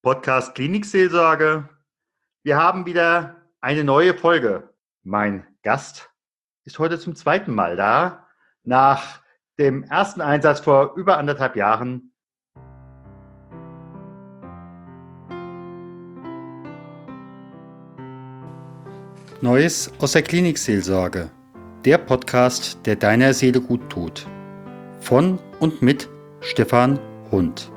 Podcast Klinikseelsorge. Wir haben wieder eine neue Folge. Mein Gast ist heute zum zweiten Mal da. Nach dem ersten Einsatz vor über 1,5 Jahren. Neues aus der Klinikseelsorge. Der Podcast, der deiner Seele gut tut. Von und mit Stefan Hund.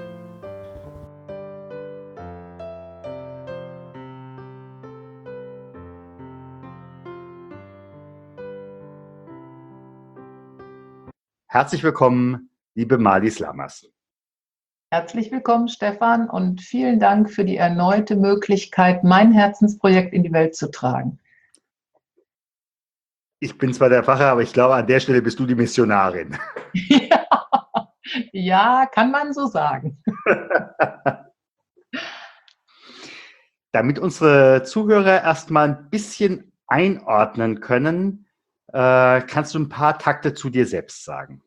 Herzlich willkommen, liebe Marlies Lammers. Herzlich willkommen, Stefan, und vielen Dank für die erneute Möglichkeit, mein Herzensprojekt in die Welt zu tragen. Ich bin zwar der Pfarrer, aber ich glaube, an der Stelle bist du die Missionarin. Ja, kann man so sagen. Damit unsere Zuhörer erstmal ein bisschen einordnen können, kannst du ein paar Takte zu dir selbst sagen?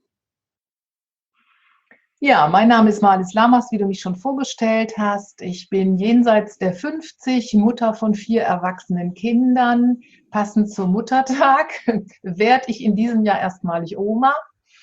Ja, mein Name ist Marlies Lammers, wie du mich schon vorgestellt hast. Ich bin jenseits der 50, Mutter von 4 erwachsenen Kindern. Passend zum Muttertag werde ich in diesem Jahr erstmalig Oma.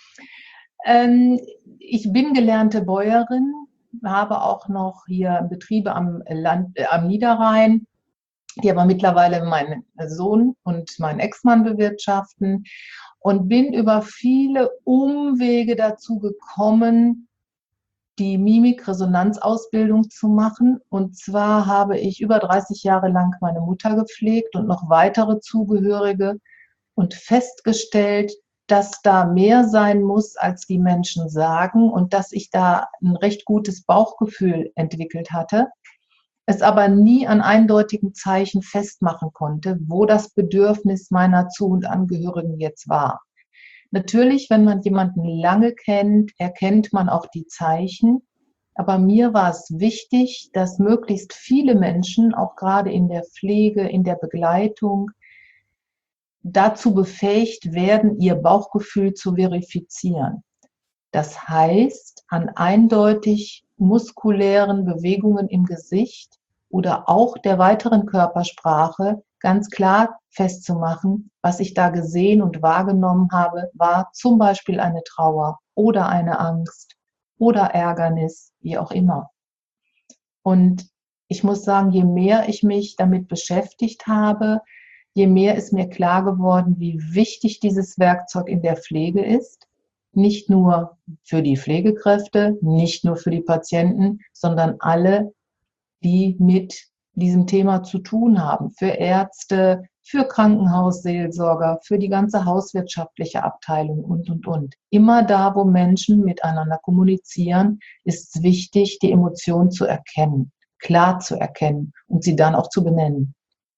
Ich bin gelernte Bäuerin, habe auch noch hier Betriebe am Niederrhein, die aber mittlerweile meinen Sohn und meinen Ex-Mann bewirtschaften, und bin über viele Umwege dazu gekommen, die Mimikresonanzausbildung zu machen. Und zwar habe ich über 30 Jahre lang meine Mutter gepflegt und noch weitere Zugehörige und festgestellt, dass da mehr sein muss, als die Menschen sagen, und dass ich da ein recht gutes Bauchgefühl entwickelt hatte, es aber nie an eindeutigen Zeichen festmachen konnte, wo das Bedürfnis meiner Zu- und Angehörigen jetzt war. Natürlich, wenn man jemanden lange kennt, erkennt man auch die Zeichen. Aber mir war es wichtig, dass möglichst viele Menschen, auch gerade in der Pflege, in der Begleitung, dazu befähigt werden, ihr Bauchgefühl zu verifizieren. Das heißt, an eindeutig muskulären Bewegungen im Gesicht oder auch der weiteren Körpersprache ganz klar festzumachen, was ich da gesehen und wahrgenommen habe, war zum Beispiel eine Trauer oder eine Angst oder Ärgernis, wie auch immer. Und ich muss sagen, je mehr ich mich damit beschäftigt habe, je mehr ist mir klar geworden, wie wichtig dieses Werkzeug in der Pflege ist. Nicht nur für die Pflegekräfte, nicht nur für die Patienten, sondern alle, die mit diesem Thema zu tun haben. Für Ärzte, für Krankenhausseelsorger, für die ganze hauswirtschaftliche Abteilung und. Immer da, wo Menschen miteinander kommunizieren, ist es wichtig, die Emotionen zu erkennen, klar zu erkennen und sie dann auch zu benennen.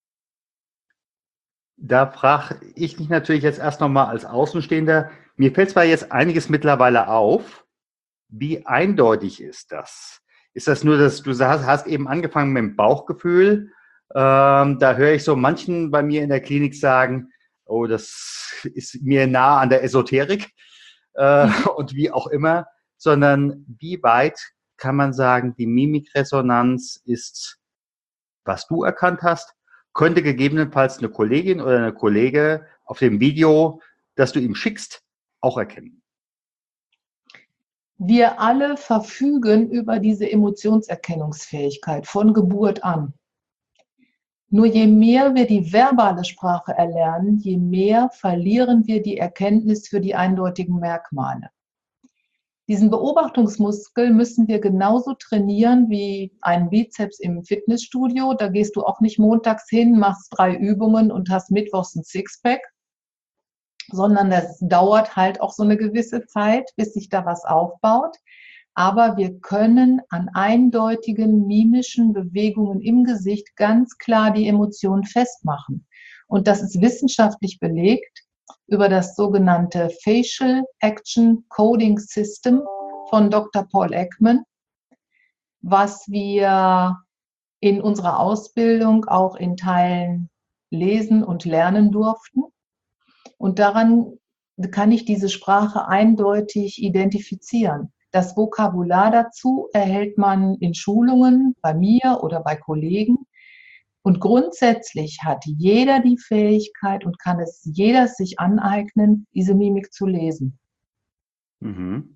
Da frage ich mich natürlich jetzt erst nochmal als Außenstehender. Mir fällt zwar jetzt einiges mittlerweile auf. Wie eindeutig ist das? Ist das nur, dass du hast eben angefangen mit dem Bauchgefühl? Da höre ich so manchen bei mir in der Klinik sagen, oh, das ist mir nah an der Esoterik und wie auch immer. Sondern wie weit kann man sagen, die Mimikresonanz ist, was du erkannt hast, könnte gegebenenfalls eine Kollegin oder eine Kollege auf dem Video, das du ihm schickst, auch erkennen? Wir alle verfügen über diese Emotionserkennungsfähigkeit von Geburt an. Nur je mehr wir die verbale Sprache erlernen, je mehr verlieren wir die Erkenntnis für die eindeutigen Merkmale. Diesen Beobachtungsmuskel müssen wir genauso trainieren wie einen Bizeps im Fitnessstudio. Da gehst du auch nicht montags hin, machst 3 Übungen und hast mittwochs ein Sixpack, sondern das dauert halt auch so eine gewisse Zeit, bis sich da was aufbaut. Aber wir können an eindeutigen mimischen Bewegungen im Gesicht ganz klar die Emotionen festmachen. Und das ist wissenschaftlich belegt über das sogenannte Facial Action Coding System von Dr. Paul Ekman, was wir in unserer Ausbildung auch in Teilen lesen und lernen durften. Und daran kann ich diese Sprache eindeutig identifizieren. Das Vokabular dazu erhält man in Schulungen bei mir oder bei Kollegen. Und grundsätzlich hat jeder die Fähigkeit und kann es jeder sich aneignen, diese Mimik zu lesen. Mhm.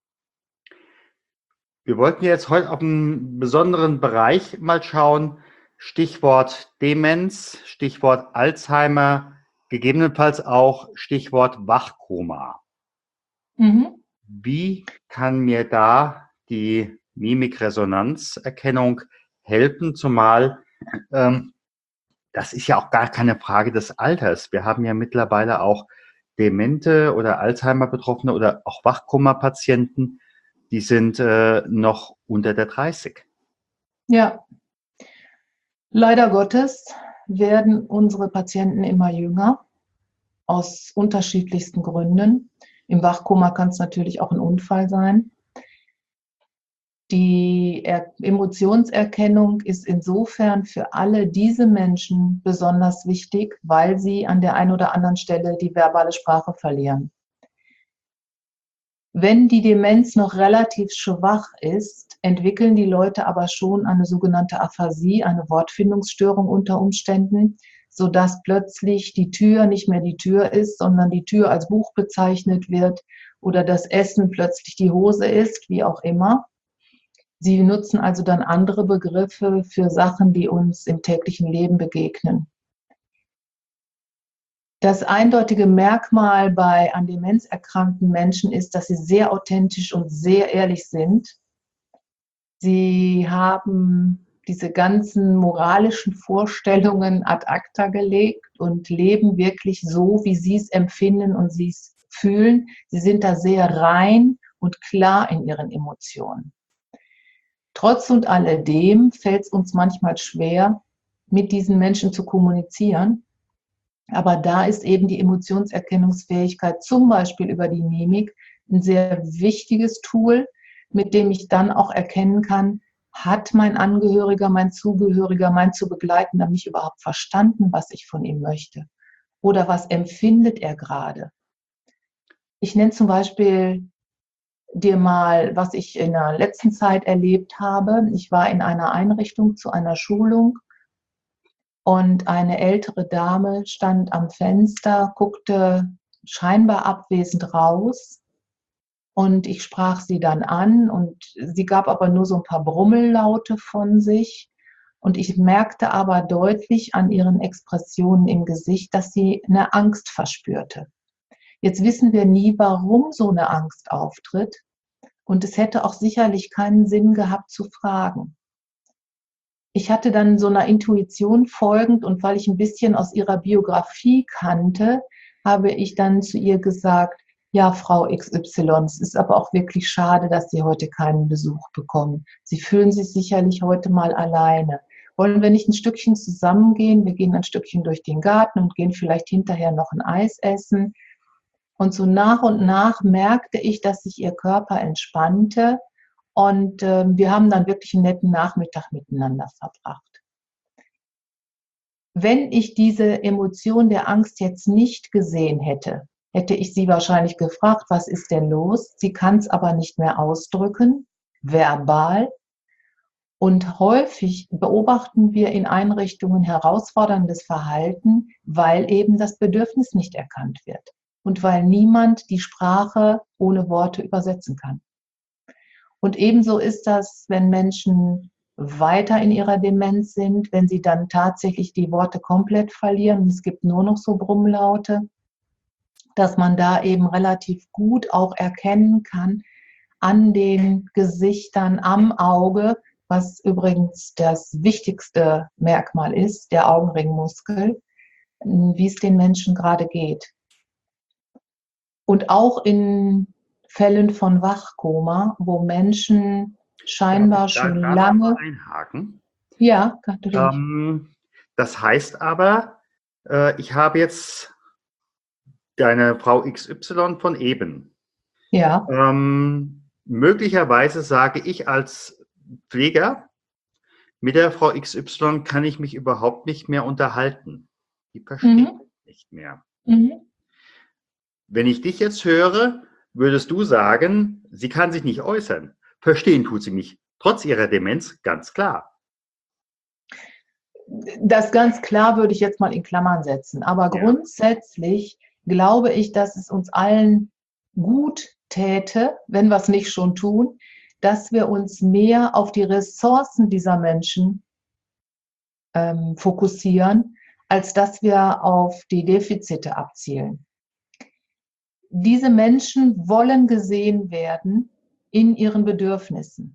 Wir wollten jetzt heute auf einen besonderen Bereich mal schauen. Stichwort Demenz, Stichwort Alzheimer, gegebenenfalls auch Stichwort Wachkoma. Mhm. Wie kann mir da die Mimikresonanzerkennung helfen? Zumal das ist ja auch gar keine Frage des Alters. Wir haben ja mittlerweile auch Demente oder Alzheimer-Betroffene oder auch Wachkoma-Patienten, die sind noch unter der 30. Ja, leider Gottes werden unsere Patienten immer jünger, aus unterschiedlichsten Gründen. Im Wachkoma kann es natürlich auch ein Unfall sein. Die Emotionserkennung ist insofern für alle diese Menschen besonders wichtig, weil sie an der einen oder anderen Stelle die verbale Sprache verlieren. Wenn die Demenz noch relativ schwach ist, entwickeln die Leute aber schon eine sogenannte Aphasie, eine Wortfindungsstörung unter Umständen, sodass plötzlich die Tür nicht mehr die Tür ist, sondern die Tür als Buch bezeichnet wird oder das Essen plötzlich die Hose ist, wie auch immer. Sie nutzen also dann andere Begriffe für Sachen, die uns im täglichen Leben begegnen. Das eindeutige Merkmal bei an Demenz erkrankten Menschen ist, dass sie sehr authentisch und sehr ehrlich sind. Sie haben diese ganzen moralischen Vorstellungen ad acta gelegt und leben wirklich so, wie sie es empfinden und sie es fühlen. Sie sind da sehr rein und klar in ihren Emotionen. Trotz und alledem fällt es uns manchmal schwer, mit diesen Menschen zu kommunizieren. Aber da ist eben die Emotionserkennungsfähigkeit, zum Beispiel über die Mimik, ein sehr wichtiges Tool, mit dem ich dann auch erkennen kann, hat mein Angehöriger, mein Zugehöriger, mein zu Begleitender mich überhaupt verstanden, was ich von ihm möchte? Oder was empfindet er gerade? Ich nenne zum Beispiel dir mal, was ich in der letzten Zeit erlebt habe. Ich war in einer Einrichtung zu einer Schulung und eine ältere Dame stand am Fenster, guckte scheinbar abwesend raus und ich sprach sie dann an und sie gab aber nur so ein paar Brummellaute von sich und ich merkte aber deutlich an ihren Expressionen im Gesicht, dass sie eine Angst verspürte. Jetzt wissen wir nie, warum so eine Angst auftritt. Und es hätte auch sicherlich keinen Sinn gehabt zu fragen. Ich hatte dann so einer Intuition folgend und weil ich ein bisschen aus ihrer Biografie kannte, habe ich dann zu ihr gesagt, ja, Frau XY, es ist aber auch wirklich schade, dass Sie heute keinen Besuch bekommen. Sie fühlen sich sicherlich heute mal alleine. Wollen wir nicht ein Stückchen zusammengehen? Wir gehen ein Stückchen durch den Garten und gehen vielleicht hinterher noch ein Eis essen. Und so nach und nach merkte ich, dass sich ihr Körper entspannte und wir haben dann wirklich einen netten Nachmittag miteinander verbracht. Wenn ich diese Emotion der Angst jetzt nicht gesehen hätte, hätte ich sie wahrscheinlich gefragt, was ist denn los? Sie kann es aber nicht mehr ausdrücken, verbal. Und häufig beobachten wir in Einrichtungen herausforderndes Verhalten, weil eben das Bedürfnis nicht erkannt wird und weil niemand die Sprache ohne Worte übersetzen kann. Und ebenso ist das, wenn Menschen weiter in ihrer Demenz sind, wenn sie dann tatsächlich die Worte komplett verlieren und es gibt nur noch so Brummlaute, dass man da eben relativ gut auch erkennen kann an den Gesichtern, am Auge, was übrigens das wichtigste Merkmal ist, der Augenringmuskel, wie es den Menschen gerade geht. Und auch in Fällen von Wachkoma, wo Menschen Darf scheinbar ich da schon gerade noch mal lange, einhaken? ja, natürlich, Das heißt aber, ich habe jetzt deine Frau XY von eben. ja, Möglicherweise sage ich als Pfleger, mit der Frau XY kann ich mich überhaupt nicht mehr unterhalten. Die versteht mhm. mich nicht mehr. Mhm. Wenn ich dich jetzt höre, würdest du sagen, sie kann sich nicht äußern. Verstehen tut sie mich, trotz ihrer Demenz, ganz klar. Das ganz klar würde ich jetzt mal in Klammern setzen. Aber Ja. grundsätzlich glaube ich, dass es uns allen gut täte, wenn wir es nicht schon tun, dass wir uns mehr auf die Ressourcen dieser Menschen fokussieren, als dass wir auf die Defizite abzielen. Diese Menschen wollen gesehen werden in ihren Bedürfnissen.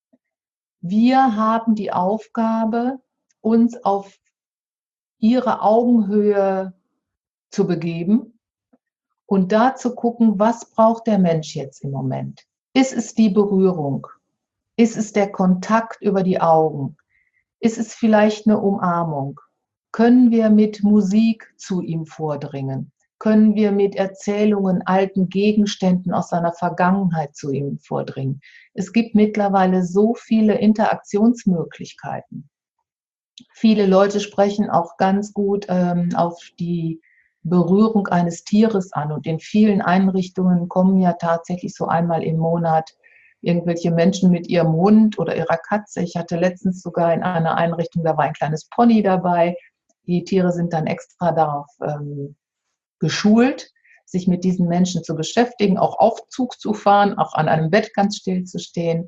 Wir haben die Aufgabe, uns auf ihre Augenhöhe zu begeben und da zu gucken, was braucht der Mensch jetzt im Moment? Ist es die Berührung? Ist es der Kontakt über die Augen? Ist es vielleicht eine Umarmung? Können wir mit Musik zu ihm vordringen? Können wir mit Erzählungen, alten Gegenständen aus seiner Vergangenheit zu ihm vordringen? Es gibt mittlerweile so viele Interaktionsmöglichkeiten. Viele Leute sprechen auch ganz gut auf die Berührung eines Tieres an. Und in vielen Einrichtungen kommen ja tatsächlich so einmal im Monat irgendwelche Menschen mit ihrem Hund oder ihrer Katze. Ich hatte letztens sogar in einer Einrichtung, da war ein kleines Pony dabei. Die Tiere sind dann extra darauf geschult, sich mit diesen Menschen zu beschäftigen, auch Aufzug zu fahren, auch an einem Bett ganz still zu stehen.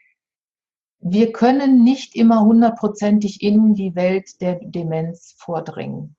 Wir können nicht immer hundertprozentig in die Welt der Demenz vordringen.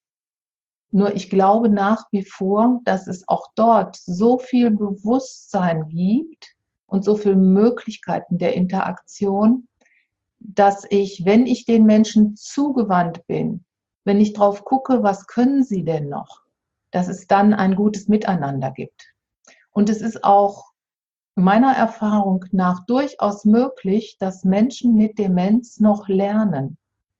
Nur ich glaube nach wie vor, dass es auch dort so viel Bewusstsein gibt und so viele Möglichkeiten der Interaktion, dass ich, wenn ich den Menschen zugewandt bin, wenn ich drauf gucke, was können sie denn noch, dass es dann ein gutes Miteinander gibt. Und es ist auch meiner Erfahrung nach durchaus möglich, dass Menschen mit Demenz noch lernen.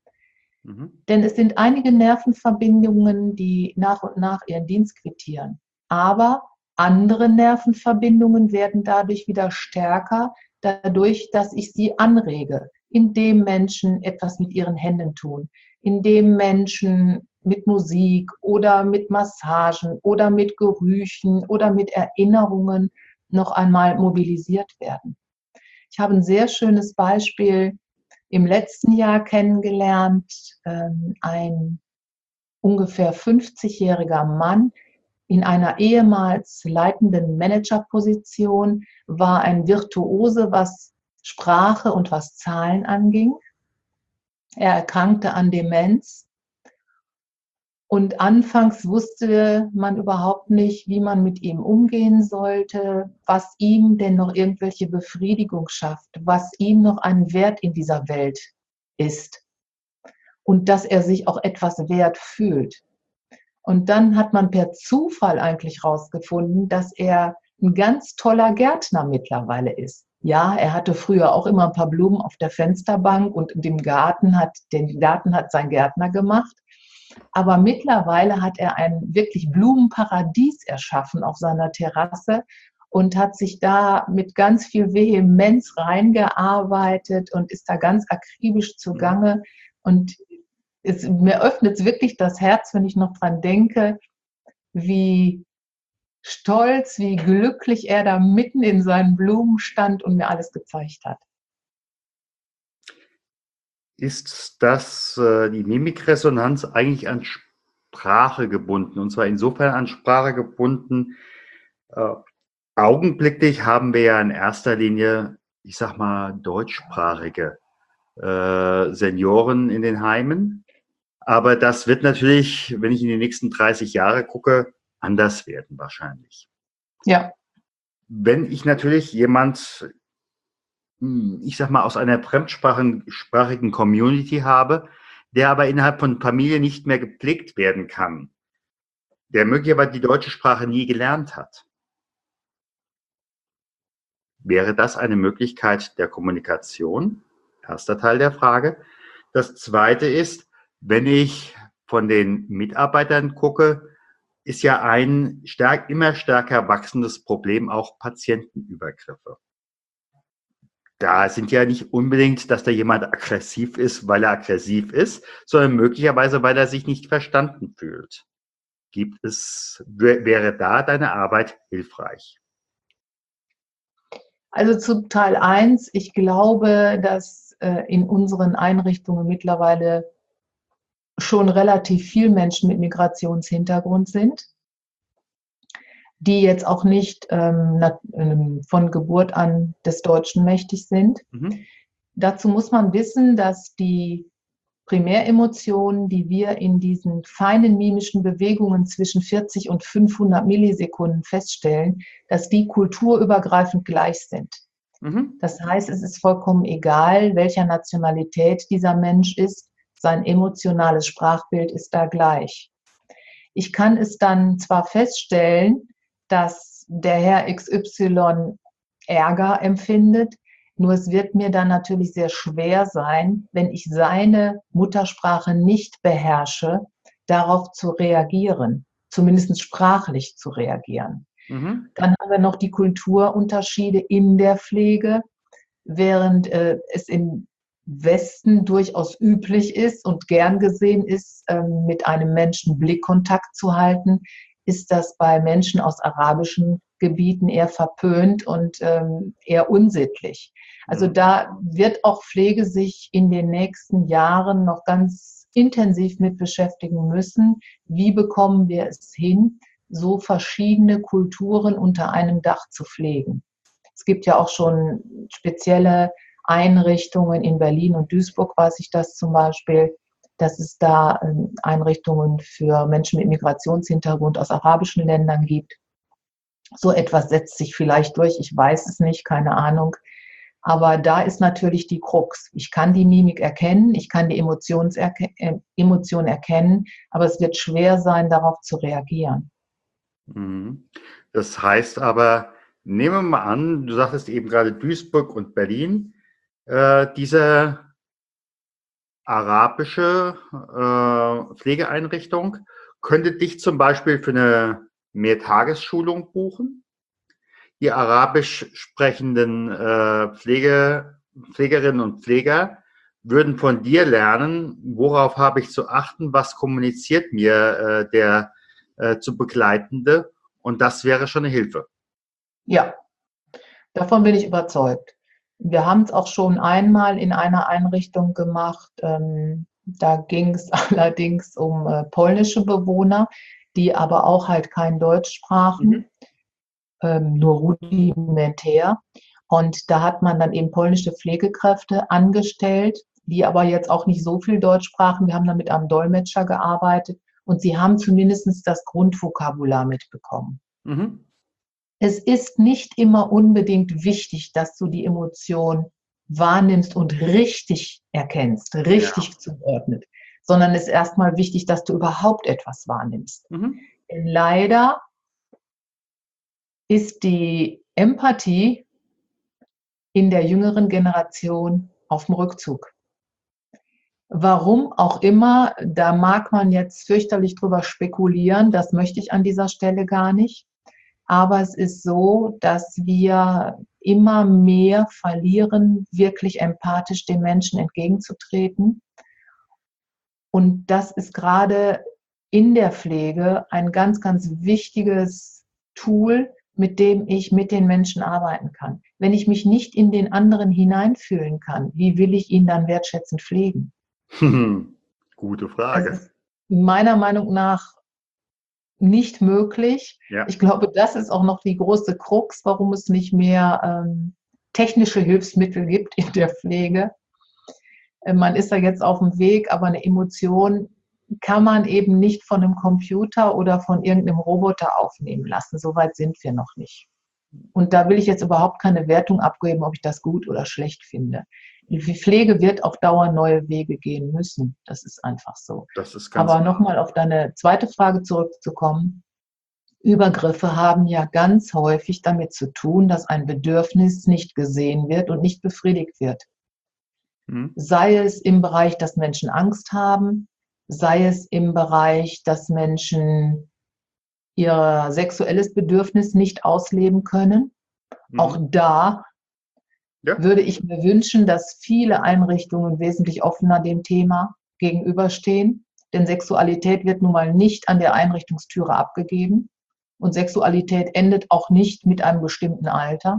Denn es sind einige Nervenverbindungen, die nach und nach ihren Dienst quittieren. Aber andere Nervenverbindungen werden dadurch wieder stärker, dadurch, dass ich sie anrege, indem Menschen etwas mit ihren Händen tun, indem Menschen mit Musik oder mit Massagen oder mit Gerüchen oder mit Erinnerungen noch einmal mobilisiert werden. Ich habe ein sehr schönes Beispiel im letzten Jahr kennengelernt. Ein ungefähr 50-jähriger Mann in einer ehemals leitenden Managerposition, war ein Virtuose, was Sprache und was Zahlen anging. Er erkrankte an Demenz. Und anfangs wusste man überhaupt nicht, wie man mit ihm umgehen sollte, was ihm denn noch irgendwelche Befriedigung schafft, was ihm noch ein Wert in dieser Welt ist und dass er sich auch etwas wert fühlt. Und dann hat man per Zufall eigentlich rausgefunden, dass er ein ganz toller Gärtner mittlerweile ist. Ja, er hatte früher auch immer ein paar Blumen auf der Fensterbank und den Garten hat sein Gärtner gemacht. Aber mittlerweile hat er ein wirklich Blumenparadies erschaffen auf seiner Terrasse und hat sich da mit ganz viel Vehemenz reingearbeitet und ist da ganz akribisch zugange. Und mir öffnet es wirklich das Herz, wenn ich noch dran denke, wie stolz, wie glücklich er da mitten in seinen Blumen stand und mir alles gezeigt hat. Ist das die Mimikresonanz eigentlich an Sprache gebunden? Und zwar insofern an Sprache gebunden. Augenblicklich haben wir ja in erster Linie, ich sag mal, deutschsprachige Senioren in den Heimen. Aber das wird natürlich, wenn ich in die nächsten 30 Jahre gucke, anders werden wahrscheinlich. Ja. Wenn ich natürlich jemand, ich sag mal, aus einer fremdsprachigen Community habe, der aber innerhalb von Familie nicht mehr gepflegt werden kann, der möglicherweise die deutsche Sprache nie gelernt hat. Wäre das eine Möglichkeit der Kommunikation? Erster Teil der Frage. Das zweite ist, wenn ich von den Mitarbeitern gucke, ist ja ein immer stärker wachsendes Problem auch Patientenübergriffe. Da sind ja nicht unbedingt, dass da jemand aggressiv ist, weil er aggressiv ist, sondern möglicherweise, weil er sich nicht verstanden fühlt. Wäre da deine Arbeit hilfreich? Also zu Teil 1, ich glaube, dass in unseren Einrichtungen mittlerweile schon relativ viel Menschen mit Migrationshintergrund sind, die jetzt auch nicht von Geburt an des Deutschen mächtig sind. Mhm. Dazu muss man wissen, dass die Primäremotionen, die wir in diesen feinen mimischen Bewegungen zwischen 40 und 500 Millisekunden feststellen, dass die kulturübergreifend gleich sind. Mhm. Das heißt, es ist vollkommen egal, welcher Nationalität dieser Mensch ist, sein emotionales Sprachbild ist da gleich. Ich kann es dann zwar feststellen, dass der Herr XY Ärger empfindet, nur es wird mir dann natürlich sehr schwer sein, wenn ich seine Muttersprache nicht beherrsche, darauf zu reagieren, zumindest sprachlich zu reagieren. Mhm. Dann haben wir noch die Kulturunterschiede in der Pflege. Während es im Westen durchaus üblich ist und gern gesehen ist, mit einem Menschen Blickkontakt zu halten, ist das bei Menschen aus arabischen Gebieten eher verpönt und eher unsittlich. Also da wird auch Pflege sich in den nächsten Jahren noch ganz intensiv mit beschäftigen müssen. Wie bekommen wir es hin, so verschiedene Kulturen unter einem Dach zu pflegen? Es gibt ja auch schon spezielle Einrichtungen in Berlin und Duisburg, weiß ich das zum Beispiel, dass es da Einrichtungen für Menschen mit Migrationshintergrund aus arabischen Ländern gibt. So etwas setzt sich vielleicht durch, ich weiß es nicht, keine Ahnung. Aber da ist natürlich die Krux. Ich kann die Mimik erkennen, ich kann die Emotion erkennen, aber es wird schwer sein, darauf zu reagieren. Mhm. Das heißt aber, nehmen wir mal an, du sagtest eben gerade Duisburg und Berlin, diese arabische Pflegeeinrichtung könnte dich zum Beispiel für eine Mehrtagesschulung buchen. Die arabisch sprechenden Pflegerinnen und Pfleger würden von dir lernen, worauf habe ich zu achten, was kommuniziert mir der zu Begleitende, und das wäre schon eine Hilfe. Ja, davon bin ich überzeugt. Wir haben es auch schon einmal in einer Einrichtung gemacht. Da ging es allerdings um polnische Bewohner, die aber auch halt kein Deutsch sprachen, nur rudimentär. Und da hat man dann eben polnische Pflegekräfte angestellt, die aber jetzt auch nicht so viel Deutsch sprachen. Wir haben dann mit einem Dolmetscher gearbeitet und sie haben zumindest das Grundvokabular mitbekommen. Mhm. Es ist nicht immer unbedingt wichtig, dass du die Emotion wahrnimmst und richtig erkennst, richtig zugeordnet, sondern es ist erstmal wichtig, dass du überhaupt etwas wahrnimmst. Mhm. Denn leider ist die Empathie in der jüngeren Generation auf dem Rückzug. Warum auch immer, da mag man jetzt fürchterlich drüber spekulieren, das möchte ich an dieser Stelle gar nicht. Aber es ist so, dass wir immer mehr verlieren, wirklich empathisch den Menschen entgegenzutreten. Und das ist gerade in der Pflege ein ganz, ganz wichtiges Tool, mit dem ich mit den Menschen arbeiten kann. Wenn ich mich nicht in den anderen hineinfühlen kann, wie will ich ihn dann wertschätzend pflegen? Gute Es Frage. ist meiner Meinung nach nicht möglich. Ja. Ich glaube, das ist auch noch die große Krux, warum es nicht mehr technische Hilfsmittel gibt in der Pflege. Man ist da jetzt auf dem Weg, aber eine Emotion kann man eben nicht von einem Computer oder von irgendeinem Roboter aufnehmen lassen. So weit sind wir noch nicht. Und da will ich jetzt überhaupt keine Wertung abgeben, ob ich das gut oder schlecht finde. Die Pflege wird auf Dauer neue Wege gehen müssen. Das ist einfach so. Das ist ganz Aber klar. nochmal auf deine zweite Frage zurückzukommen. Übergriffe haben ja ganz häufig damit zu tun, dass ein Bedürfnis nicht gesehen wird und nicht befriedigt wird. Sei es im Bereich, dass Menschen Angst haben, sei es im Bereich, dass Menschen ihr sexuelles Bedürfnis nicht ausleben können. Auch da würde ich mir wünschen, dass viele Einrichtungen wesentlich offener dem Thema gegenüberstehen. Denn Sexualität wird nun mal nicht an der Einrichtungstüre abgegeben. Und Sexualität endet auch nicht mit einem bestimmten Alter.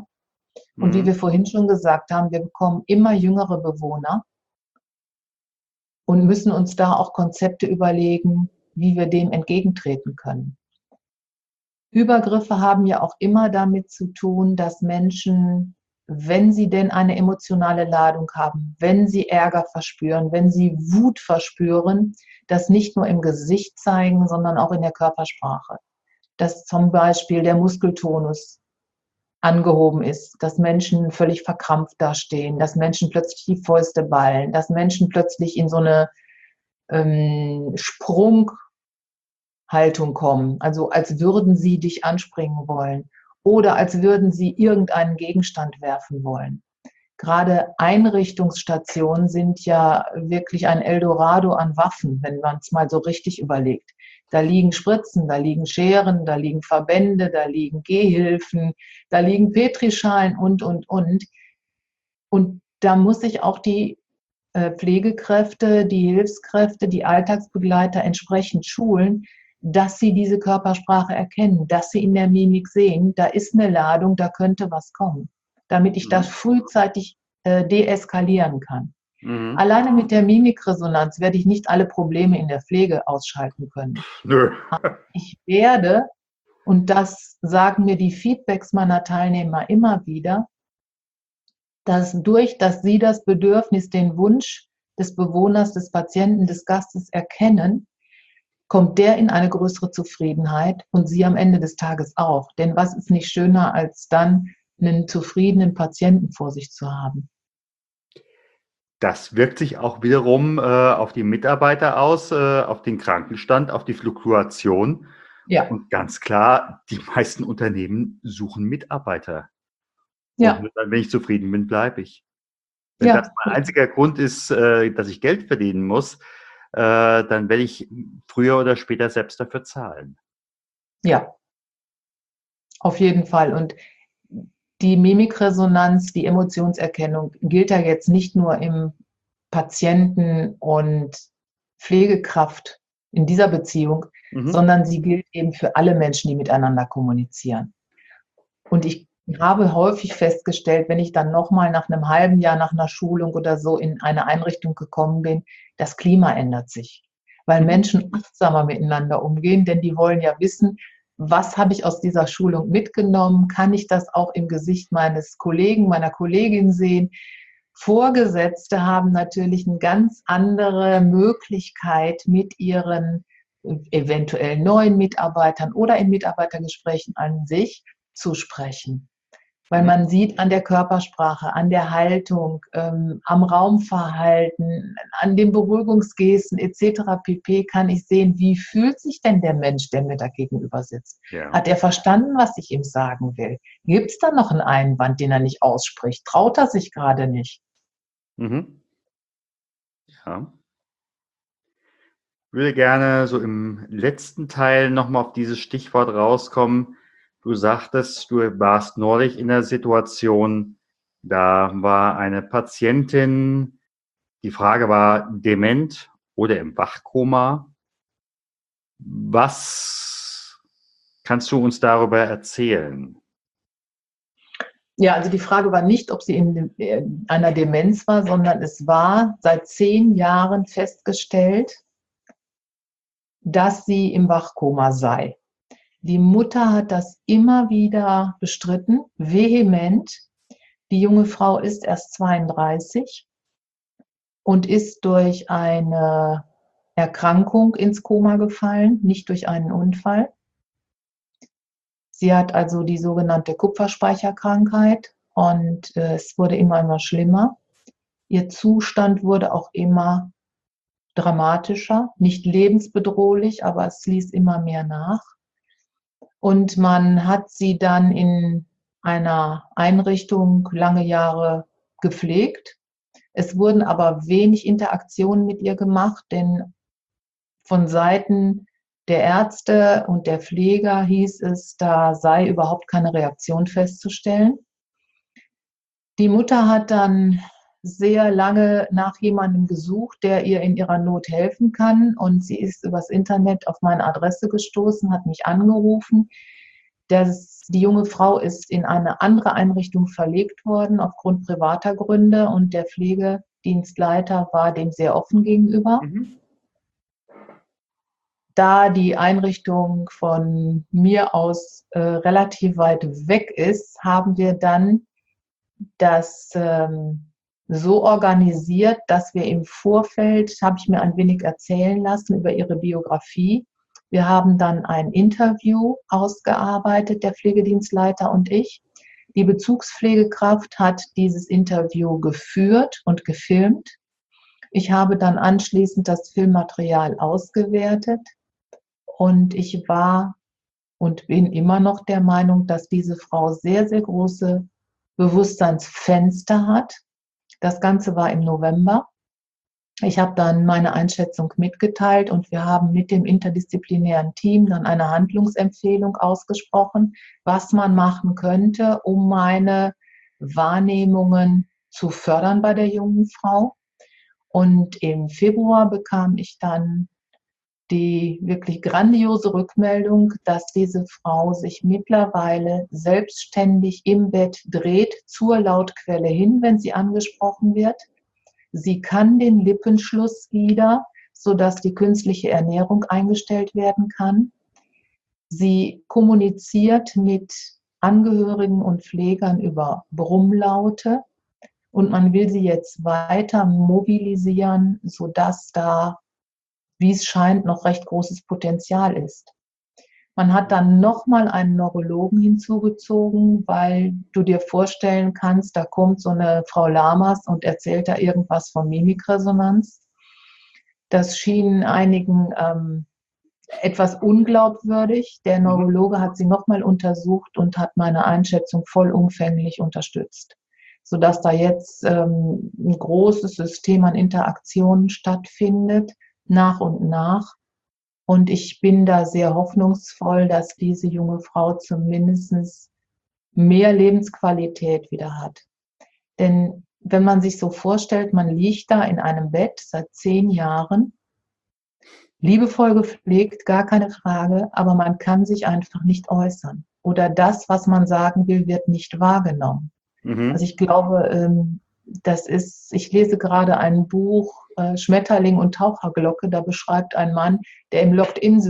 Und wie wir vorhin schon gesagt haben, wir bekommen immer jüngere Bewohner und müssen uns da auch Konzepte überlegen, wie wir dem entgegentreten können. Übergriffe haben ja auch immer damit zu tun, dass Menschen, wenn sie denn eine emotionale Ladung haben, wenn sie Ärger verspüren, wenn sie Wut verspüren, das nicht nur im Gesicht zeigen, sondern auch in der Körpersprache. Dass zum Beispiel der Muskeltonus angehoben ist, dass Menschen völlig verkrampft dastehen, dass Menschen plötzlich die Fäuste ballen, dass Menschen plötzlich in so eine Sprunghaltung kommen, also als würden sie dich anspringen wollen oder als würden sie irgendeinen Gegenstand werfen wollen. Gerade Einrichtungsstationen sind ja wirklich ein Eldorado an Waffen, wenn man es mal so richtig überlegt. Da liegen Spritzen, da liegen Scheren, da liegen Verbände, da liegen Gehhilfen, da liegen Petrischalen und. Und da muss ich auch die Pflegekräfte, die Hilfskräfte, die Alltagsbegleiter entsprechend schulen, dass sie diese Körpersprache erkennen, dass sie in der Mimik sehen, da ist eine Ladung, da könnte was kommen, damit ich das frühzeitig deeskalieren kann. Alleine mit der Mimikresonanz werde ich nicht alle Probleme in der Pflege ausschalten können. Nö. Ich werde, und das sagen mir die Feedbacks meiner Teilnehmer immer wieder, dass sie das Bedürfnis, den Wunsch des Bewohners, des Patienten, des Gastes erkennen, kommt der in eine größere Zufriedenheit und sie am Ende des Tages auch. Denn was ist nicht schöner, als dann einen zufriedenen Patienten vor sich zu haben? Das wirkt sich auch wiederum auf die Mitarbeiter aus, auf den Krankenstand, auf die Fluktuation. Ja. Und ganz klar, die meisten Unternehmen suchen Mitarbeiter. Ja. Und wenn ich zufrieden bin, bleibe ich. Wenn Ja. das mein einziger Grund ist, dass ich Geld verdienen muss, dann werde ich früher oder später selbst dafür zahlen. Ja, auf jeden Fall. Und die Mimikresonanz, die Emotionserkennung gilt ja jetzt nicht nur im Patienten- und Pflegekraft in dieser Beziehung, sondern sie gilt eben für alle Menschen, die miteinander kommunizieren. Und ich habe häufig festgestellt, wenn ich dann nochmal nach einem halben Jahr nach einer Schulung oder so in eine Einrichtung gekommen bin, das Klima ändert sich, weil Menschen achtsamer miteinander umgehen, denn die wollen ja wissen, was habe ich aus dieser Schulung mitgenommen? Kann ich das auch im Gesicht meines Kollegen, meiner Kollegin sehen? Vorgesetzte haben natürlich eine ganz andere Möglichkeit, mit ihren eventuell neuen Mitarbeitern oder in Mitarbeitergesprächen an sich zu sprechen. Weil man sieht an der Körpersprache, an der Haltung, am Raumverhalten, an den Beruhigungsgesten etc. pp. Kann ich sehen, wie fühlt sich denn der Mensch, der mir da gegenüber sitzt? Ja. Hat er verstanden, was ich ihm sagen will? Gibt es da noch einen Einwand, den er nicht ausspricht? Traut er sich gerade nicht? Ja. Ich würde gerne so im letzten Teil nochmal auf dieses Stichwort rauskommen. Du sagtest, du warst neulich in der Situation, da war eine Patientin, die Frage war dement oder im Wachkoma. Was kannst du uns darüber erzählen? Ja, also die Frage war nicht, ob sie in einer Demenz war, sondern es war seit 10 Jahren festgestellt, dass sie im Wachkoma sei. Die Mutter hat das immer wieder bestritten, vehement. Die junge Frau ist erst 32 und ist durch eine Erkrankung ins Koma gefallen, nicht durch einen Unfall. Sie hat also die sogenannte Kupferspeicherkrankheit und es wurde immer schlimmer. Ihr Zustand wurde auch immer dramatischer, nicht lebensbedrohlich, aber es ließ immer mehr nach. Und man hat sie dann in einer Einrichtung lange Jahre gepflegt. Es wurden aber wenig Interaktionen mit ihr gemacht, denn von Seiten der Ärzte und der Pfleger hieß es, da sei überhaupt keine Reaktion festzustellen. Die Mutter hat dann sehr lange nach jemandem gesucht, der ihr in ihrer Not helfen kann. Und sie ist übers Internet auf meine Adresse gestoßen, hat mich angerufen. Die junge Frau ist in eine andere Einrichtung verlegt worden aufgrund privater Gründe und der Pflegedienstleiter war dem sehr offen gegenüber. Mhm. Da die Einrichtung von mir aus relativ weit weg ist, haben wir dann das so organisiert, dass wir im Vorfeld, habe ich mir ein wenig erzählen lassen über ihre Biografie. Wir haben dann ein Interview ausgearbeitet, der Pflegedienstleiter und ich. Die Bezugspflegekraft hat dieses Interview geführt und gefilmt. Ich habe dann anschließend das Filmmaterial ausgewertet und ich war und bin immer noch der Meinung, dass diese Frau sehr, sehr große Bewusstseinsfenster hat. Das Ganze war im November. Ich habe dann meine Einschätzung mitgeteilt und wir haben mit dem interdisziplinären Team dann eine Handlungsempfehlung ausgesprochen, was man machen könnte, um meine Wahrnehmungen zu fördern bei der jungen Frau. Und im Februar bekam ich dann die wirklich grandiose Rückmeldung, dass diese Frau sich mittlerweile selbstständig im Bett dreht zur Lautquelle hin, wenn sie angesprochen wird. Sie kann den Lippenschluss wieder, sodass die künstliche Ernährung eingestellt werden kann. Sie kommuniziert mit Angehörigen und Pflegern über Brummlaute und man will sie jetzt weiter mobilisieren, sodass da, wie es scheint, noch recht großes Potenzial ist. Man hat dann nochmal einen Neurologen hinzugezogen, weil du dir vorstellen kannst, da kommt so eine Frau Lamas und erzählt da irgendwas von Mimikresonanz. Das schien einigen etwas unglaubwürdig. Der Neurologe hat sie nochmal untersucht und hat meine Einschätzung vollumfänglich unterstützt, sodass da jetzt ein großes System an Interaktionen stattfindet, nach und nach. Und ich bin da sehr hoffnungsvoll, dass diese junge Frau zumindest mehr Lebensqualität wieder hat. Denn wenn man sich so vorstellt, man liegt da in einem Bett seit 10 Jahren, liebevoll gepflegt, gar keine Frage, aber man kann sich einfach nicht äußern. Oder das, was man sagen will, wird nicht wahrgenommen. Also ich glaube, ich lese gerade ein Buch, Schmetterling und Taucherglocke, da beschreibt ein Mann, der im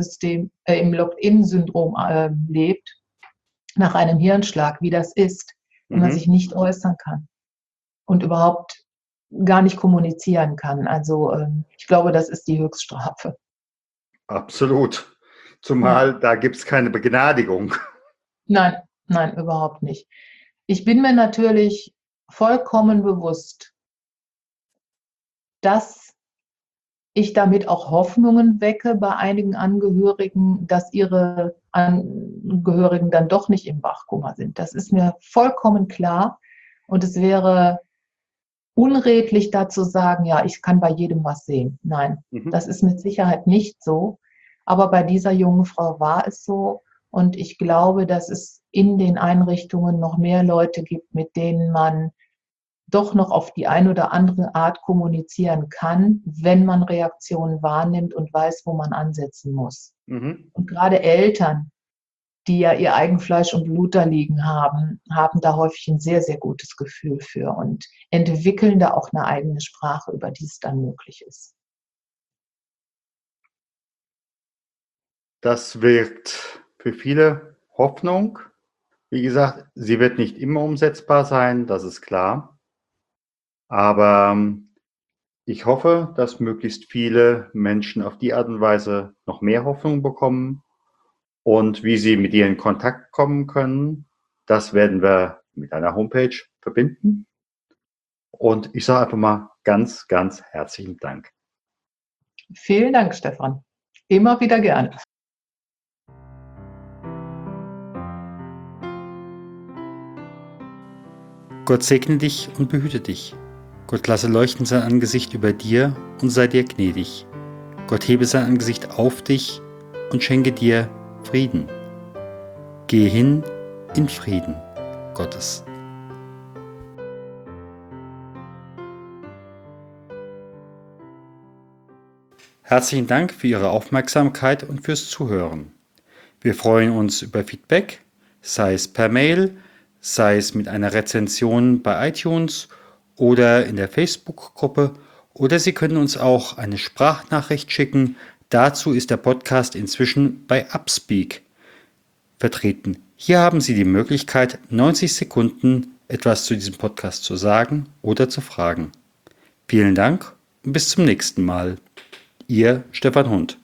Locked-in-Syndrom lebt, nach einem Hirnschlag, wie das ist, wenn man sich nicht äußern kann und überhaupt gar nicht kommunizieren kann. Also ich glaube, das ist die Höchststrafe. Absolut. Zumal da gibt es keine Begnadigung. Nein, nein, überhaupt nicht. Ich bin mir natürlich vollkommen bewusst, dass ich damit auch Hoffnungen wecke bei einigen Angehörigen, dass ihre Angehörigen dann doch nicht im Wachkoma sind. Das ist mir vollkommen klar. Und es wäre unredlich dazu sagen, ja, ich kann bei jedem was sehen. Nein, das ist mit Sicherheit nicht so. Aber bei dieser jungen Frau war es so. Und ich glaube, dass es in den Einrichtungen noch mehr Leute gibt, mit denen man doch noch auf die eine oder andere Art kommunizieren kann, wenn man Reaktionen wahrnimmt und weiß, wo man ansetzen muss. Und gerade Eltern, die ja ihr Eigenfleisch und Blut da liegen haben, haben da häufig ein sehr, sehr gutes Gefühl für und entwickeln da auch eine eigene Sprache, über die es dann möglich ist. Das wirkt für viele Hoffnung. Wie gesagt, sie wird nicht immer umsetzbar sein, das ist klar. Aber ich hoffe, dass möglichst viele Menschen auf die Art und Weise noch mehr Hoffnung bekommen. Und wie sie mit ihr in Kontakt kommen können, das werden wir mit einer Homepage verbinden. Und ich sage einfach mal ganz, ganz herzlichen Dank. Vielen Dank, Stefan. Immer wieder gerne. Gott segne dich und behüte dich. Gott lasse leuchten sein Angesicht über dir und sei dir gnädig. Gott hebe sein Angesicht auf dich und schenke dir Frieden. Gehe hin in Frieden Gottes. Herzlichen Dank für Ihre Aufmerksamkeit und fürs Zuhören. Wir freuen uns über Feedback. sei es per Mail, sei es mit einer Rezension bei iTunes oder in der Facebook-Gruppe, oder Sie können uns auch eine Sprachnachricht schicken. Dazu ist der Podcast inzwischen bei Upspeak vertreten. Hier haben Sie die Möglichkeit, 90 Sekunden etwas zu diesem Podcast zu sagen oder zu fragen. Vielen Dank und bis zum nächsten Mal. Ihr Stefan Hund.